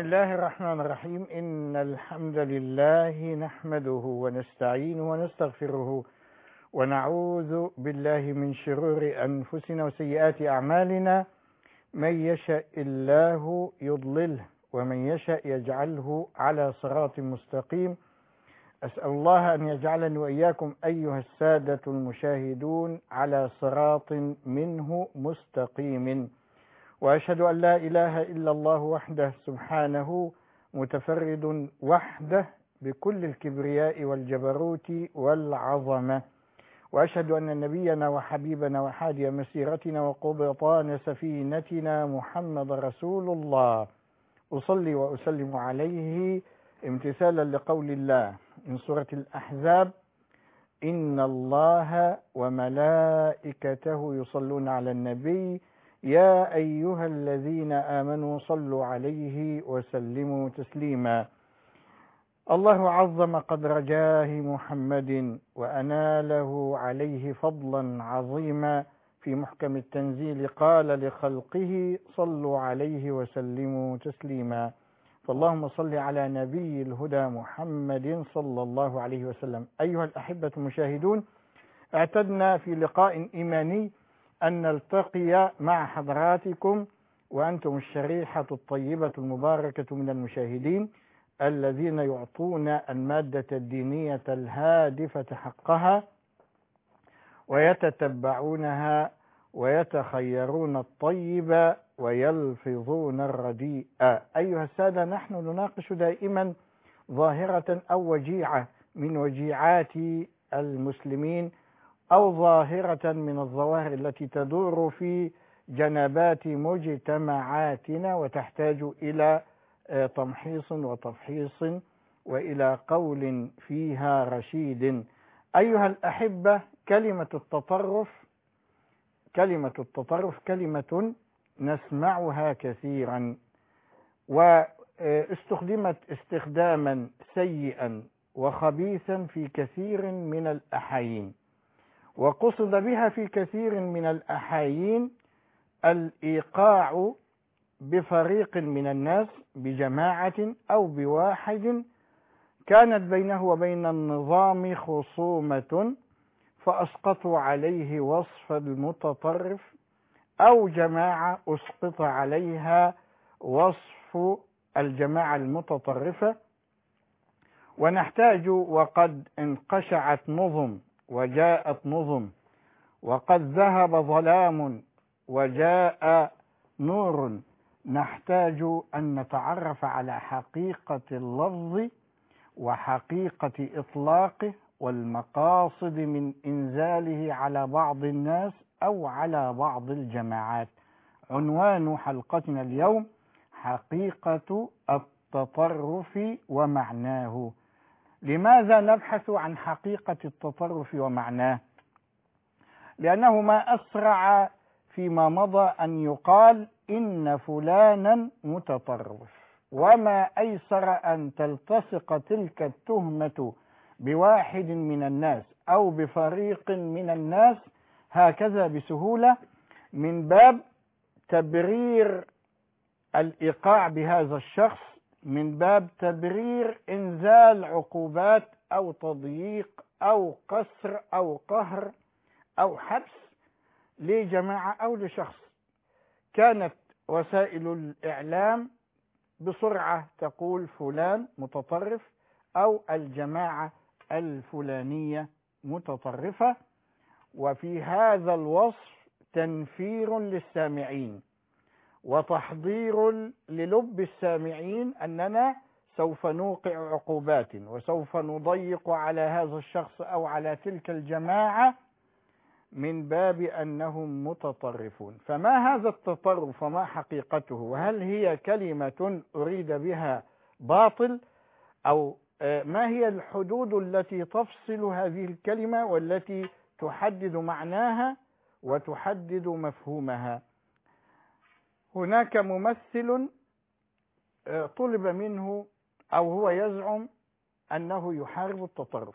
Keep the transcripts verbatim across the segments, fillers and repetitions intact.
الله الرحمن الرحيم. إن الحمد لله نحمده ونستعينه ونستغفره ونعوذ بالله من شرور أنفسنا وسيئات أعمالنا. من يشاء الله يضلله ومن يشاء يجعله على صراط مستقيم. أسأل الله أن يجعلني وإياكم أيها السادة المشاهدون على صراط منه مستقيم، وأشهد أن لا إله إلا الله وحده سبحانه متفرد وحده بكل الكبرياء والجبروت والعظمة، وأشهد أن نبينا وحبيبنا وحادي مسيرتنا وقبطان سفينتنا محمد رسول الله. أصلي وأسلم عليه امتثالا لقول الله من سورة الأحزاب: إن الله وملائكته يصلون على النبي يا أيها الذين آمنوا صلوا عليه وسلموا تسليما. الله عظم قدر جاه محمد وأناله عليه فضلا عظيما. في محكم التنزيل قال لخلقه صلوا عليه وسلموا تسليما. فاللهم صل على نبي الهدى محمد صلى الله عليه وسلم. أيها الأحبة المشاهدون، اعتدنا في لقاء إيماني أن نلتقي مع حضراتكم وأنتم الشريحة الطيبة المباركة من المشاهدين الذين يعطون المادة الدينية الهادفة حقها ويتتبعونها ويتخيرون الطيب ويلفظون الرديء. أيها السادة، نحن نناقش دائما ظاهرة أو وجيعة من وجيعات المسلمين، أو ظاهرة من الظواهر التي تدور في جنبات مجتمعاتنا وتحتاج إلى تمحيص وتفحيص وإلى قول فيها رشيد. أيها الأحبة، كلمة التطرف كلمة التطرف كلمة نسمعها كثيرا، واستخدمت استخداما سيئا وخبيثا في كثير من الأحايين، وقصد بها في كثير من الأحايين الإيقاع بفريق من الناس، بجماعة أو بواحد كانت بينه وبين النظام خصومة فأسقطوا عليه وصف المتطرف، أو جماعة أسقط عليها وصف الجماعة المتطرفة. ونحتاج، وقد انقشعت نظم وجاءت نظم، وقد ذهب ظلام وجاء نور، نحتاج أن نتعرف على حقيقة اللفظ وحقيقة إطلاقه والمقاصد من إنزاله على بعض الناس أو على بعض الجماعات. عنوان حلقتنا اليوم: حقيقة التطرف ومعناه. لماذا نبحث عن حقيقة التطرف ومعناه؟ لأنه ما أسرع فيما مضى أن يقال إن فلانا متطرف، وما أيسر أن تلتصق تلك التهمة بواحد من الناس أو بفريق من الناس هكذا بسهولة، من باب تبرير الإيقاع بهذا الشخص، من باب تبرير إنزال عقوبات أو تضييق أو قسر أو قهر أو حبس لجماعة أو لشخص. كانت وسائل الإعلام بسرعة تقول فلان متطرف أو الجماعة الفلانية متطرفة، وفي هذا الوصف تنفير للسامعين وتحضير للب السامعين أننا سوف نوقع عقوبات وسوف نضيق على هذا الشخص أو على تلك الجماعة من باب أنهم متطرفون. فما هذا التطرف وما حقيقته؟ وهل هي كلمة أريد بها باطل؟ أو ما هي الحدود التي تفصل هذه الكلمة والتي تحدد معناها وتحدد مفهومها؟ هناك ممثل طلب منه، أو هو يزعم أنه يحارب التطرف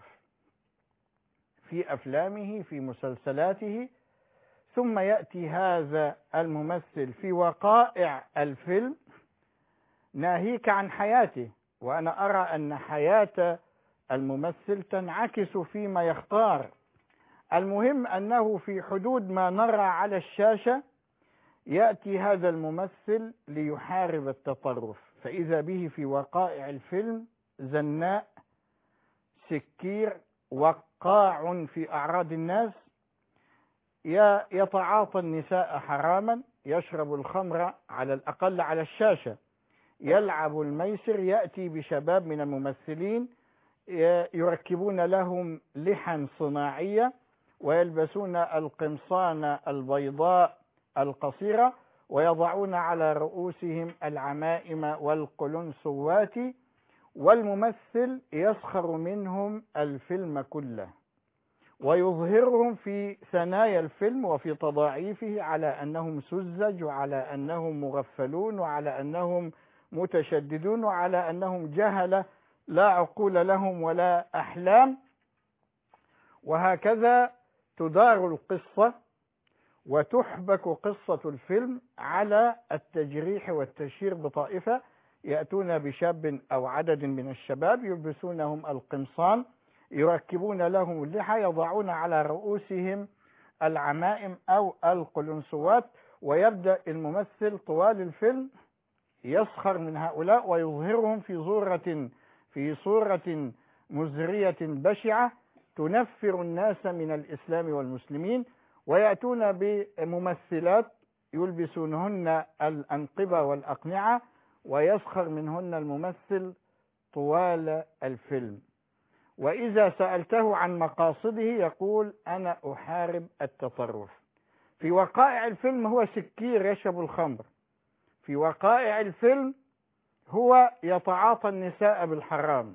في أفلامه في مسلسلاته، ثم يأتي هذا الممثل في وقائع الفيلم ناهيك عن حياته، وأنا أرى أن حياة الممثل تنعكس فيما يختار. المهم أنه في حدود ما نرى على الشاشة يأتي هذا الممثل ليحارب التطرف، فإذا به في وقائع الفيلم زناء، سكير، وقاع في أعراض الناس، يتعاطى النساء حراما، يشرب الخمر على الأقل على الشاشة، يلعب الميسر، يأتي بشباب من الممثلين يركبون لهم لحى صناعية ويلبسون القمصان البيضاء القصيرة ويضعون على رؤوسهم العمائم والقلنسوات، والممثل يسخر منهم الفيلم كله ويظهرهم في ثنايا الفيلم وفي تضاعيفه على أنهم سذج، وعلى أنهم مغفلون، وعلى أنهم متشددون، وعلى أنهم جهلة لا عقول لهم ولا أحلام. وهكذا تدار القصة وتحبك قصة الفيلم على التجريح والتشهير بطائفة يأتون بشاب أو عدد من الشباب يلبسونهم القمصان، يركبون لهم اللحى، يضعون على رؤوسهم العمائم أو القلنسوات، ويبدأ الممثل طوال الفيلم يسخر من هؤلاء ويظهرهم في صورة في صورة مزرية بشعة تنفر الناس من الإسلام والمسلمين، ويأتون بممثلات يلبسونهن الأنقبة والأقنعة ويسخر منهن الممثل طوال الفيلم. وإذا سألته عن مقاصده يقول أنا أحارب التطرف. في وقائع الفيلم هو سكير يشرب الخمر، في وقائع الفيلم هو يتعاطى النساء بالحرام.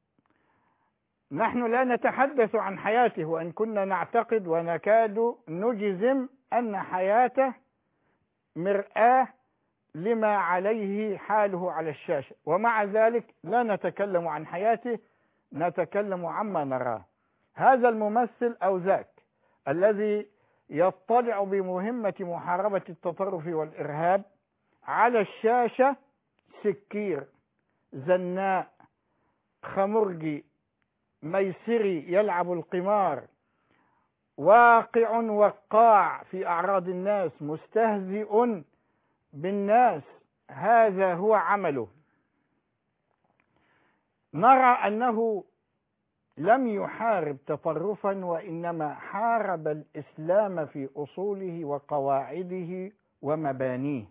نحن لا نتحدث عن حياته، وإن كنا نعتقد ونكاد نجزم أن حياته مرآة لما عليه حاله على الشاشة، ومع ذلك لا نتكلم عن حياته، نتكلم عما نراه. هذا الممثل أو ذاك الذي يطلع بمهمة محاربة التطرف والإرهاب على الشاشة سكير، زناء، خمرجي، ميسري، يلعب القمار، واقع وقاع في أعراض الناس، مستهزئ بالناس، هذا هو عمله. نرى أنه لم يحارب تطرفا، وإنما حارب الإسلام في أصوله وقواعده ومبانيه.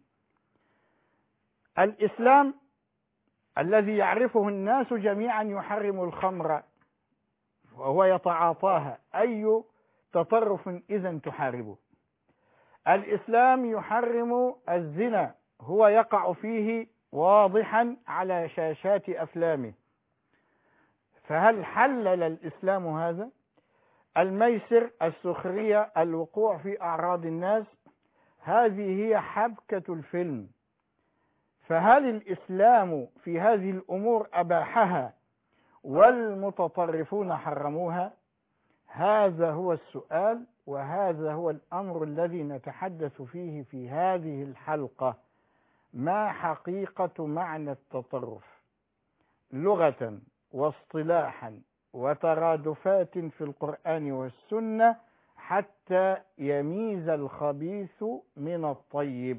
الإسلام الذي يعرفه الناس جميعا يحرم الخمر وهو يتعاطاها، أي تطرف إذن تحاربه؟ الإسلام يحرم الزنا، هو يقع فيه واضحا على شاشات أفلامه، فهل حلل الإسلام هذا؟ الميسر، السخرية، الوقوع في أعراض الناس، هذه هي حبكة الفيلم، فهل الإسلام في هذه الأمور أباحها والمتطرفون حرموها؟ هذا هو السؤال، وهذا هو الأمر الذي نتحدث فيه في هذه الحلقة. ما حقيقة معنى التطرف لغة واصطلاحا وترادفات في القرآن والسنة حتى يميز الخبيث من الطيب؟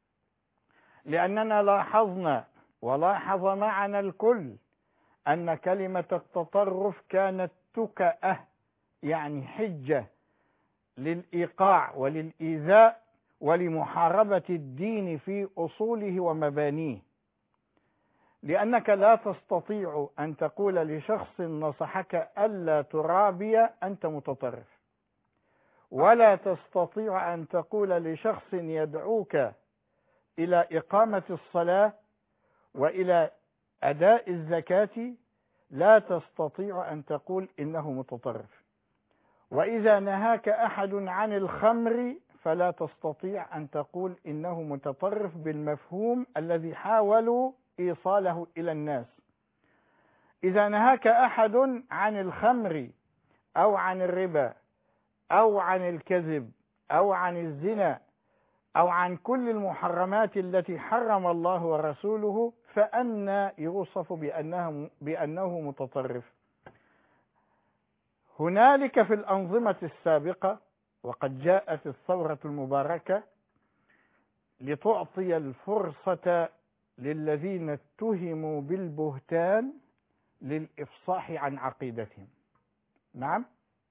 لأننا لاحظنا ولاحظ معنا الكل أن كلمة التطرف كانت تكأة، يعني حجة للإيقاع وللإيذاء ولمحاربة الدين في أصوله ومبانيه. لأنك لا تستطيع أن تقول لشخص نصحك ألا ترابي أنت متطرف، ولا تستطيع أن تقول لشخص يدعوك إلى إقامة الصلاة وإلى أداء الزكاة لا تستطيع أن تقول إنه متطرف. وإذا نهاك أحد عن الخمر فلا تستطيع أن تقول إنه متطرف بالمفهوم الذي حاولوا إيصاله إلى الناس. إذا نهاك أحد عن الخمر أو عن الربا أو عن الكذب أو عن الزنا أو عن كل المحرمات التي حرم الله ورسوله، فأنا يوصف بأنه, بأنه متطرف؟ هنالك في الأنظمة السابقة، وقد جاءت الثورة المباركة لتعطي الفرصة للذين اتهموا بالبهتان للإفصاح عن عقيدتهم. نعم.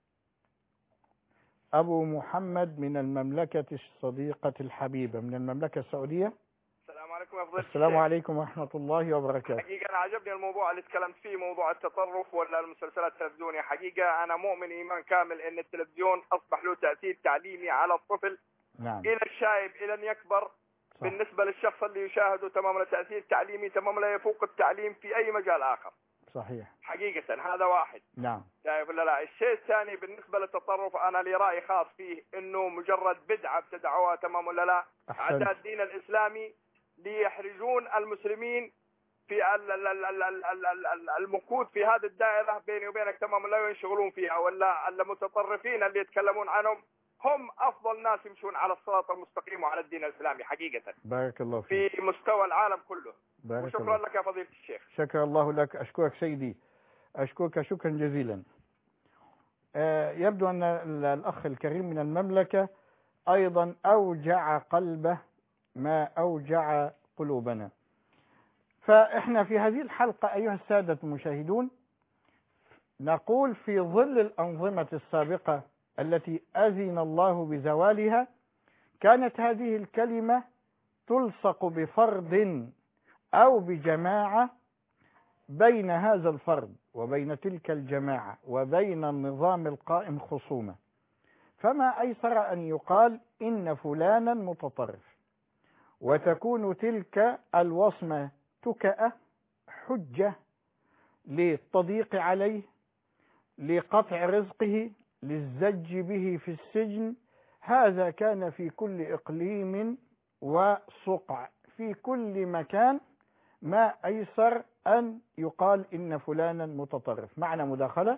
أبو محمد من المملكة الصديقة الحبيبة من المملكة السعودية. السلام عليكم يا فضيلة السلام الشيخ. عليكم ورحمة الله وبركاته. حقيقة أنا عجبني الموضوع اللي تكلمت فيه، موضوع التطرف ولا المسلسلات التلفزيونية. حقيقة أنا مؤمن إيمان كامل إن التلفزيون أصبح له تأثير تعليمي على الطفل. نعم. إلى الشايب إلى أن يكبر. صح. بالنسبة للشخص اللي يشاهده تمام له تأثير تعليمي تمام لا يفوق التعليم في أي مجال آخر. صحيح. حقيقة هذا واحد. نعم. شايف ولا لا؟ الشيء الثاني بالنسبة للتطرف، أنا لي رأي خاص فيه إنه مجرد بدعة ابتدعوها تمام ولا لا؟ أعداء الدين الإسلامي ليحرجون المسلمين في المكود في هذه الدائرة بيني وبينك تمام لا ينشغلون فيها، ولا المتطرفين اللي يتكلمون عنهم هم أفضل ناس يمشون على الصراط المستقيم وعلى الدين الإسلامي حقيقة. بارك الله فيك. في مستوى العالم كله. بارك وشكرا الله. لك يا فضيلة الشيخ. شكر الله لك. أشكرك سيدي، أشكرك شكرا جزيلا. آه يبدو أن الأخ الكريم من المملكة أيضا أوجع قلبه ما أوجع قلوبنا. فإحنا في هذه الحلقة أيها السادة المشاهدون نقول في ظل الأنظمة السابقة التي أذن الله بزوالها، كانت هذه الكلمة تلصق بفرد أو بجماعة، بين هذا الفرد وبين تلك الجماعة وبين النظام القائم خصومة. فما أيسر أن يقال إن فلانا متطرف، وتكون تلك الوصمة تكأة حجة للتضييق عليه، لقطع رزقه، للزج به في السجن. هذا كان في كل إقليم وصقع، في كل مكان ما أيسر أن يقال إن فلانا متطرف. معنا مداخلة.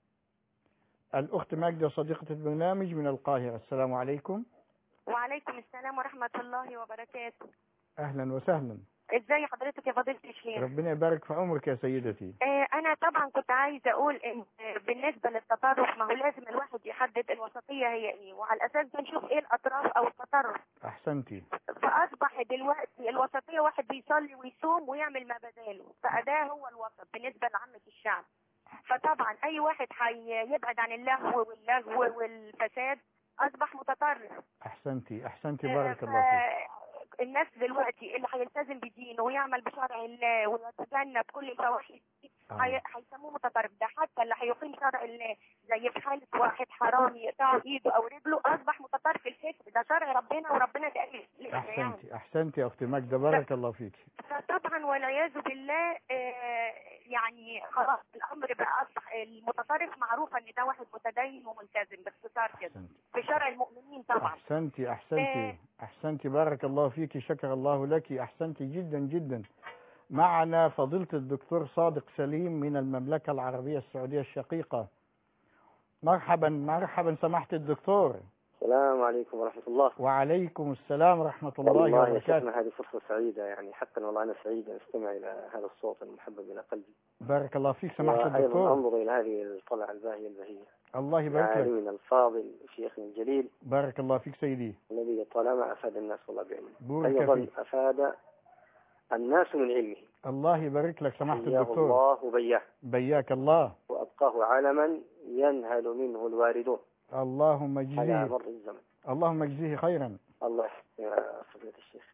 الأخت ماجدة صديقة البرنامج من القاهرة. السلام عليكم. وعليكم السلام ورحمة الله وبركاته. أهلا وسهلا. ازاي حضرتك يا فضيلة الشيخ؟ ربنا يبارك في عمرك يا سيدتي. آه انا طبعا كنت عايزة اقول ان بالنسبة للتطرف ما هو لازم الواحد يحدد الوسطية هي ايه، وعلى الاساس ده نشوف ايه الاطراف او التطرف. احسنتي. فاصبح دلوقتي الوسطية واحد بيصلي ويصوم ويعمل ما بداله، فده هو الوسط بالنسبة لعامة الشعب. فطبعا اي واحد هيبعد عن اللهو واللغو والفساد اصبح متطرف. احسنتي احسنتي بارك الله فيك. الناس دلوقتي اللي هيلتزم بدينه ويعمل بشرع الله ويتجنب كل الفواحش هيسموه متطرف. ده حتى اللي هيقيم شرع الله زي في حاله واحد حرامي يقطع ايده او رجله اصبح متطرف الفكر. ده شرع ربنا وربنا ده قال. احسنتي احسنتي يا اختي ماجده بارك الله فيك. فطبعا والعياذ بالله آه يعني خلاص الامر بقى اصبح المتطرف معروف ان ده واحد متدين وملتزم باختصار كده في شرع المؤمنين طبعا. احسنتي احسنتي آه احسنتي بارك الله فيك. شكر الله لك. احسنتي جدا جدا. معنا فضيلة الدكتور صادق سليم من المملكة العربية السعودية الشقيقة. مرحبا مرحبا سماحة الدكتور. السلام عليكم ورحمة الله. وعليكم السلام ورحمة الله وبركاته. والله يا شيخنا هذه فرصة سعيدة، يعني حقا والله أنا سعيد أن أستمع إلى هذا الصوت المحبب إلى قلبي. بارك الله فيك سماحة الدكتور. وأيضا أنظر إلى هذه الطلعة الباهية البهية. الله يبارك لك. عالمنا الفاضل شيخنا الجليل. بارك الله فيك سيدي. الذي طالما أفاد الناس والله بعلمه. أيضا فيك. أفاد الناس من علمه. الله يبارك لك سماحة الدكتور. الله بياه. بياك الله. وأبقاه عالما ينهل منه الواردون. اللهم اجزيه على مر الزمن. اللهم اجزيه خيرا. الله يا فضيلة الشيخ.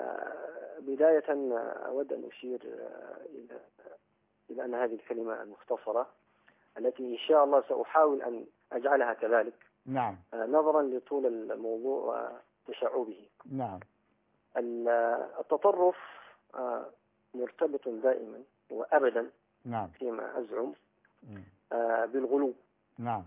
بداية أود أن أشير إلى إلى أن هذه الكلمة المختصرة التي إن شاء الله سأحاول أن أجعلها كذلك. نعم. نظرا لطول الموضوع وتشعبه. نعم. التطرف مرتبط دائما وأبدا. نعم. فيما أزعم م. بالغلو. نعم.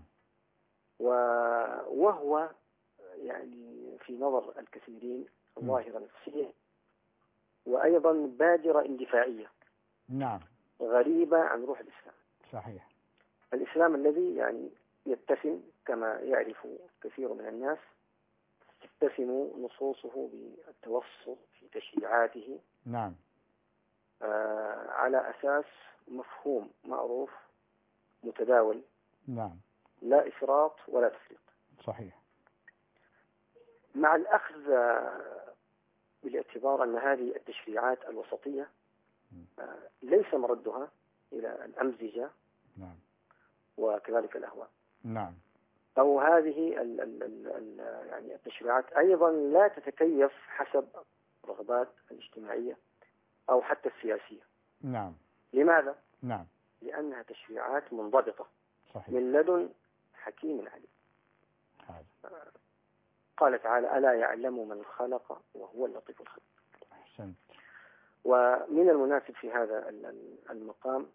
وهو يعني في نظر الكثيرين ظاهرة نفسية وأيضا بادرة اندفاعية. نعم. غريبة عن روح الإسلام. صحيح. الإسلام الذي يعني يتسم كما يعرف كثير من الناس تتسم نصوصه بالتوسط في تشريعاته نعم آه على أساس مفهوم معروف متداول، نعم لا إفراط ولا تفريط. صحيح. مع الأخذ آه بالاعتبار أن هذه التشريعات الوسطية آه ليس مردها إلى الأمزجة نعم وكذلك الأهواء، نعم أو هذه ال ال ال ال يعني التشريعات أيضا لا تتكيف حسب الرغبات الاجتماعية أو حتى السياسية. نعم. لماذا؟ نعم. لأنها تشريعات منضبطة صحيح. من لدن حكيم عليم. هذا. قال تعالى: ألا يعلم من خلق وهو اللطيف الخبير. أحسنت. ومن المناسب في هذا المقام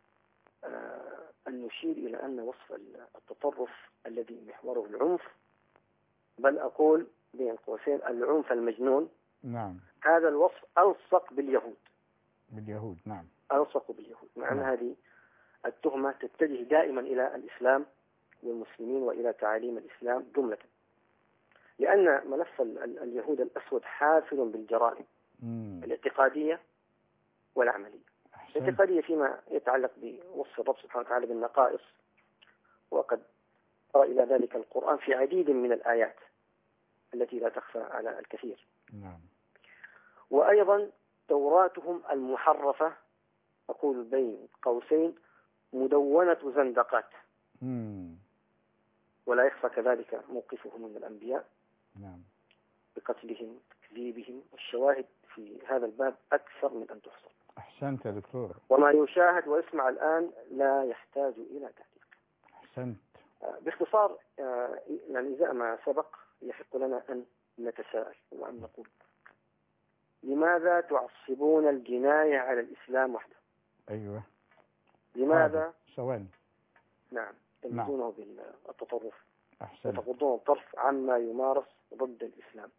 أن نشير إلى أن وصف التطرف الذي محوره العنف، بل أقول بين قوسين العنف المجنون، نعم، هذا الوصف ألصق باليهود. باليهود نعم، ألصق باليهود، مع أن نعم. هذه التهمة تتجه دائما إلى الإسلام والمسلمين وإلى تعاليم الإسلام جملة، لأن ملف اليهود الأسود حافل بالجرائم مم. الاعتقادية والعملية. الاعتقادية فيما يتعلق بوصف الرب سبحانه وتعالى بالنقائص، وقد قرأ إلى ذلك القرآن في عديد من الآيات التي لا تخفى على الكثير. نعم. وأيضا توراتهم المحرفة، أقول بين قوسين مدونة زندقات. مم. ولا يخفى كذلك موقفهم من الأنبياء نعم، بقتلهم تكذيبهم، والشواهد في هذا الباب أكثر من أن تحصر. أحسنت يا دكتور. وما يشاهد ويسمع الآن لا يحتاج إلى تعليق. أحسنت. باختصار يعني إذا ما سبق يحق لنا أن نتساءل وأن نقول: لماذا تعصبون الجناية على الإسلام وحده؟ أيوة. لماذا؟ ثواني. نعم. تميزونه بالتطرف. أحسنت. وتغضون الطرف عما يمارس ضد الإسلام.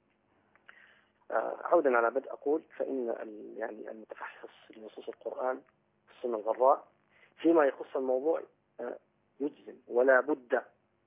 عودا على بدء أقول فإن يعني المتفحص لنصوص القرآن السنة الغراء فيما يخص الموضوع يجزم ولا بد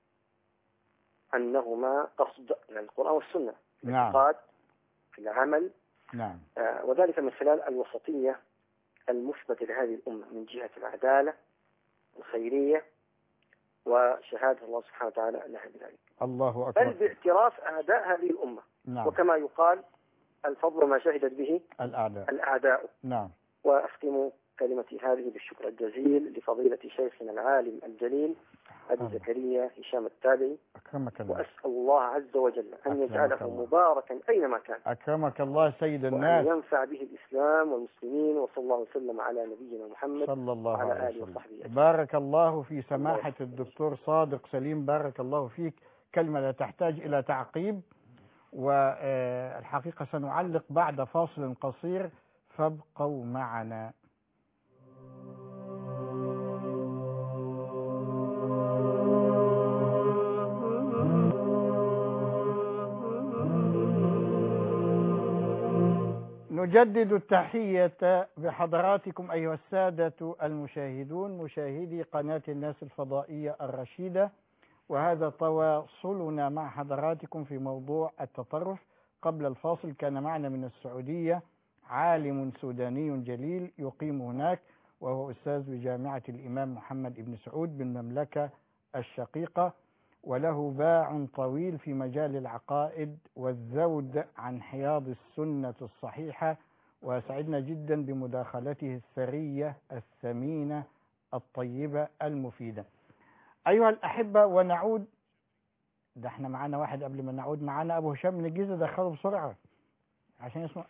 أنهما قصد يعني القرآن والسنة في نعم. الاعتقاد، في العمل. نعم. آه وذلك من خلال الوسطية المثبتة لهذه الأمة من جهة العدالة الخيرية وشهادة الله سبحانه وتعالى لها بذلك. الله أكبر. بل باعتراف أعداء هذه الأمة. نعم. وكما يقال: الفضل ما شهدت به الأعداء. الأعداء. نعم. وأختم كلمتي هذه بالشكر الجزيل لفضيلة شيخنا العالم الجليل أبي زكريا هشام التابعي. أكرمك الله. وأسأل الله عز وجل أن يجعله مباركا أينما كان. أكرمك الله سيد الناس. وأن ينفع به الإسلام والمسلمين. وصلى الله وسلم على نبينا محمد صلى الله وعلى عليه آله وسلم. وصحبه أجمعين. بارك الله في سماحة الدكتور صادق سليم، بارك الله فيك. كلمة لا تحتاج إلى تعقيب. والحقيقة سنعلق بعد فاصل قصير، فابقوا معنا. نجدد التحية بحضراتكم أيها السادة المشاهدون، مشاهدي قناة الناس الفضائية الرشيدة، وهذا تواصلنا مع حضراتكم في موضوع التطرف. قبل الفاصل كان معنا من السعودية عالم سوداني جليل يقيم هناك، وهو أستاذ بجامعة الإمام محمد بن سعود بالمملكة الشقيقة، وله باع طويل في مجال العقائد والذود عن حياض السنة الصحيحة، وسعدنا جدا بمداخلته الثرية الثمينة الطيبة المفيدة. أيها الأحبة، ونعود. ده احنا معانا واحد قبل ما نعود، معانا أبو هشام من الجيزة، دخله بسرعة عشان يسمع.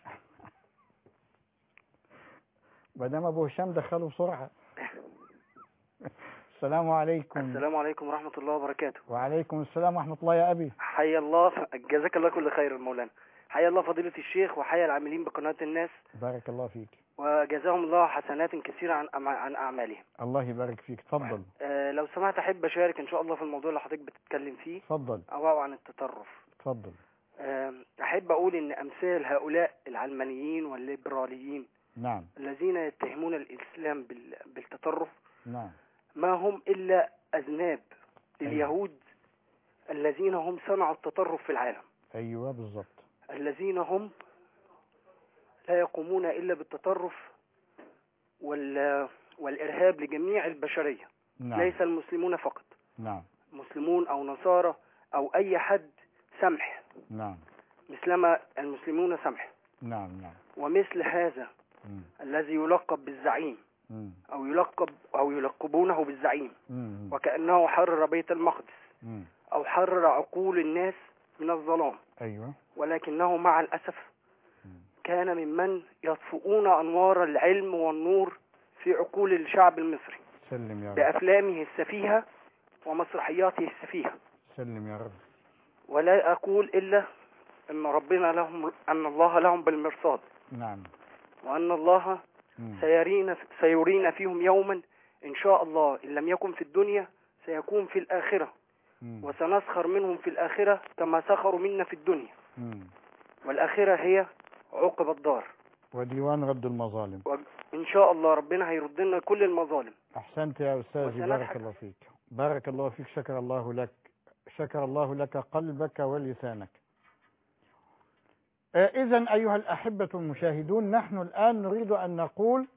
مدام أبو هشام دخله بسرعة. السلام عليكم. السلام عليكم ورحمة الله وبركاته. وعليكم السلام ورحمة الله يا أبي. حيا الله، جزاك الله كل خير مولانا. حيا الله فضيلة الشيخ، وحيا العاملين بقناة الناس. بارك الله فيك. وجزاهم الله حسنات كثيرة عن عن أعمالهم. الله يبارك فيك. تفضل. أه لو سمحت أحب أشارك إن شاء الله في الموضوع اللي حضرتك بتتكلم فيه. تفضل. أو عن التطرف. تفضل. أه أحب أقول إن أمثال هؤلاء العلمانيين والليبراليين، نعم، الذين يتهمون الإسلام بالتطرف، نعم، ما هم إلا أذناب لليهود الذين هم صنعوا التطرف في العالم. أيوة بالضبط. الذين هم لا يقومون إلا بالتطرف وال... والإرهاب لجميع البشرية. نعم. ليس المسلمون فقط. نعم. مسلمون أو نصارى أو أي حد سمح. نعم. مثلما المسلمون سمح. نعم. نعم. ومثل هذا مم. الذي يلقب بالزعيم مم. أو يلقب أو يلقبونه بالزعيم مم. وكأنه حرر بيت المقدس مم. أو حرر عقول الناس من الظلام. أيوة. ولكنه مع الأسف كان ممن يطفئون أنوار العلم والنور في عقول الشعب المصري. سلم يا رب. بأفلامه السفيهة ومسرحياته السفيهة. سلم يا رب. ولا أقول إلا أن ربنا لهم أن الله لهم بالمرصاد. نعم. وأن الله مم. سيرينا سيرينا فيهم يوما إن شاء الله، إن لم يكن في الدنيا سيكون في الآخرة. مم. وسنسخر منهم في الآخرة كما سخروا منا في الدنيا. مم. والآخرة هي عقب الدار وديوان رد المظالم. وإن شاء الله ربنا هيرد لنا كل المظالم. أحسنت يا أستاذي، بارك الله فيك. بارك الله فيك. شكر الله لك. شكر الله لك قلبك ولسانك. إذن أيها الأحبة المشاهدون، نحن الآن نريد أن نقول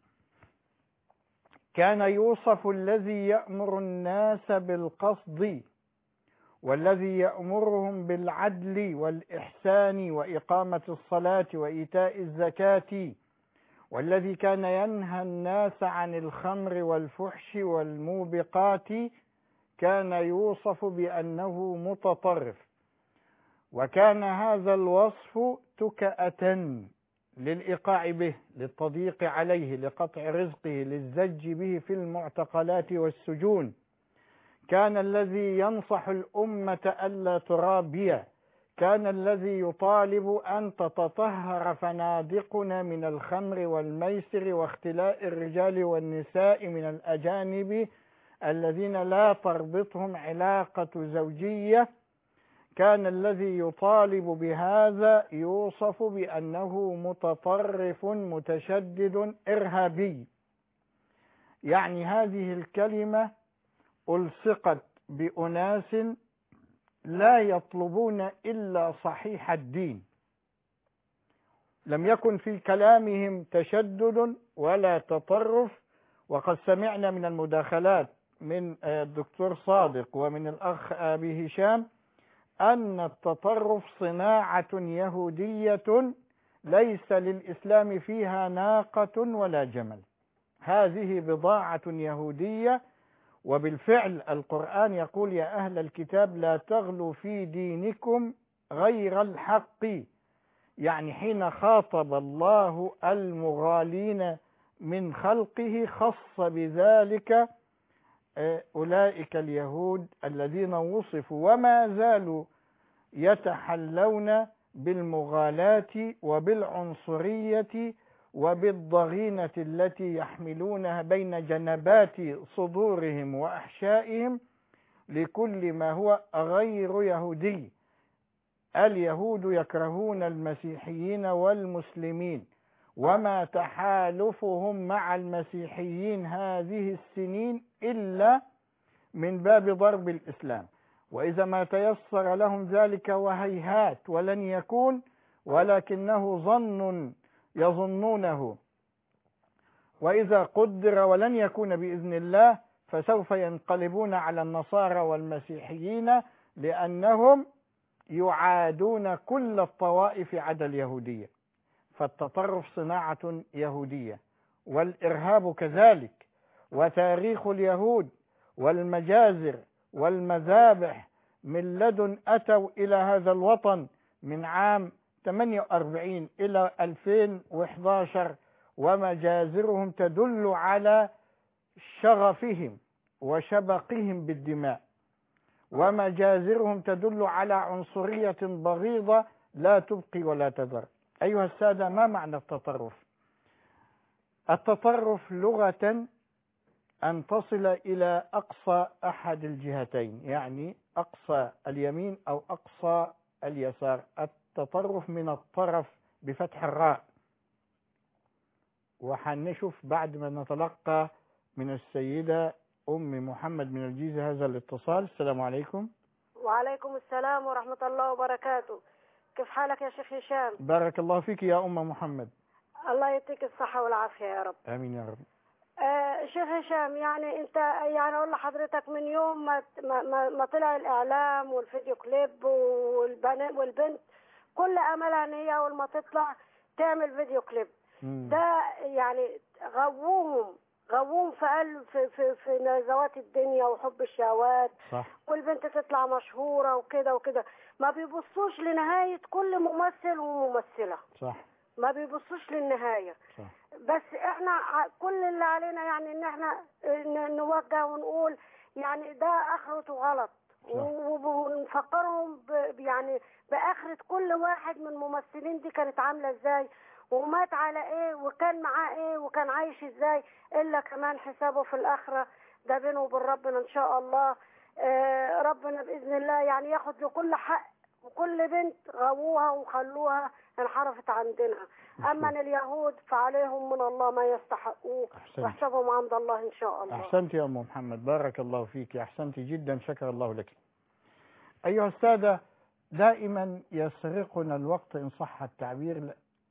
كان يوصف الذي يأمر الناس بالقصد والذي يأمرهم بالعدل والإحسان وإقامة الصلاة وإيتاء الزكاة، والذي كان ينهى الناس عن الخمر والفحش والموبقات، كان يوصف بأنه متطرف. وكان هذا الوصف تكأة للإيقاع به، للتضييق عليه، لقطع رزقه، للزج به في المعتقلات والسجون. كان الذي ينصح الأمة ألا ترابي، كان الذي يطالب أن تتطهر فنادقنا من الخمر والميسر واختلاء الرجال والنساء من الأجانب الذين لا تربطهم علاقة زوجية. كان الذي يطالب بهذا يوصف بأنه متطرف متشدد إرهابي. يعني هذه الكلمة ألصقت بأناس لا يطلبون إلا صحيح الدين، لم يكن في كلامهم تشدد ولا تطرف. وقد سمعنا من المداخلات من الدكتور صادق ومن الأخ أبي هشام أن التطرف صناعة يهودية ليس للإسلام فيها ناقة ولا جمل، هذه بضاعة يهودية. وبالفعل القرآن يقول يا أهل الكتاب لا تغلوا في دينكم غير الحق. يعني حين خاطب الله المغالين من خلقه خص بذلك أولئك اليهود الذين وصفوا وما زالوا يتحلون بالمغالاة وبالعنصرية وبالضغينة التي يحملونها بين جنبات صدورهم وأحشائهم لكل ما هو غير يهودي. اليهود يكرهون المسيحيين والمسلمين، وما تحالفهم مع المسيحيين هذه السنين إلا من باب ضرب الإسلام، وإذا ما تيسر لهم ذلك وهيهات ولن يكون، ولكنه ظن يظنونه، وإذا قدر ولن يكون بإذن الله فسوف ينقلبون على النصارى والمسيحيين، لأنهم يعادون كل الطوائف عدا اليهودية. فالتطرف صناعة يهودية، والإرهاب كذلك، وتاريخ اليهود والمجازر والمذابح من لدن أتوا إلى هذا الوطن من عام ثمانية وأربعين إلى ألفين وإحدى عشر، ومجازرهم تدل على شغفهم وشبقهم بالدماء، ومجازرهم تدل على عنصرية بغيضة لا تبقي ولا تذر. أيها السادة، ما معنى التطرف؟ التطرف لغة أن تصل إلى أقصى أحد الجهتين، يعني أقصى اليمين أو أقصى اليسار. التطرف من الطرف بفتح الراء. وحنشوف بعد ما نتلقى من السيدة أم محمد من الجيزة هذا الاتصال. السلام عليكم. وعليكم السلام ورحمة الله وبركاته. كيف حالك يا شيخ هشام؟ بارك الله فيك يا أم محمد. الله يديك الصحة والعافية يا رب. آمين يا رب. آه شيخ هشام، يعني انت يعني اقول لحضرتك من يوم ما ما, ما طلع الاعلام والفيديو كليب والبنات والبنت كل املها ان هي اول ما تطلع تعمل فيديو كليب. مم. ده يعني غووهم غووهم في قلب في في, في نزوات الدنيا وحب الشهوات. صح. والبنت تطلع مشهورة وكده وكده، ما بيبصوش لنهاية كل ممثل وممثلة. صح. ما بيبصوش للنهاية. صح. بس احنا ع- كل اللي علينا يعني ان احنا ن- نوجه ونقول يعني ده اخرته غلط، و- ونفكرهم ب- يعني باخرة كل واحد من الممثلين دي كانت عاملة ازاي، ومات على ايه، وكان معاه ايه، وكان عايش ازاي، الا كمان حسابه في الاخرة ده بينه وبين ربنا ان شاء الله. آه ربنا باذن الله يعني ياخد لكل حق، وكل بنت غووها وخلوها انحرفت عن دينها. اما اليهود فعليهم من الله ما يستحقوه، واحسبهم عند الله ان شاء الله. احسنت يا ام محمد، بارك الله فيك، احسنت جدا، شكر الله لك. ايها الساده، دائما يسرقنا الوقت ان صح التعبير،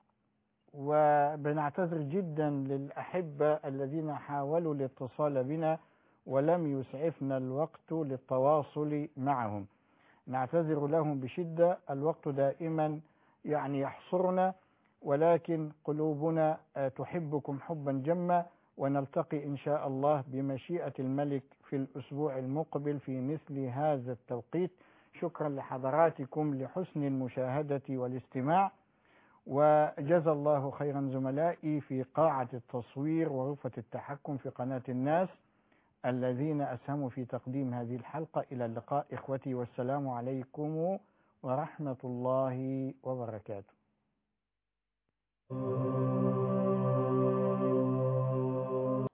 وبنعتذر جدا للاحبه الذين حاولوا الاتصال بنا ولم يسعفنا الوقت للتواصل معهم. نعتذر لهم بشدة، الوقت دائما يعني يحصرنا، ولكن قلوبنا تحبكم حبا جما، ونلتقي إن شاء الله بمشيئة الملك في الأسبوع المقبل في مثل هذا التوقيت. شكرا لحضراتكم لحسن المشاهدة والاستماع، وجزا الله خيرا زملائي في قاعة التصوير وغرفة التحكم في قناة الناس الذين أسهموا في تقديم هذه الحلقة. إلى اللقاء إخوتي، والسلام عليكم ورحمة الله وبركاته.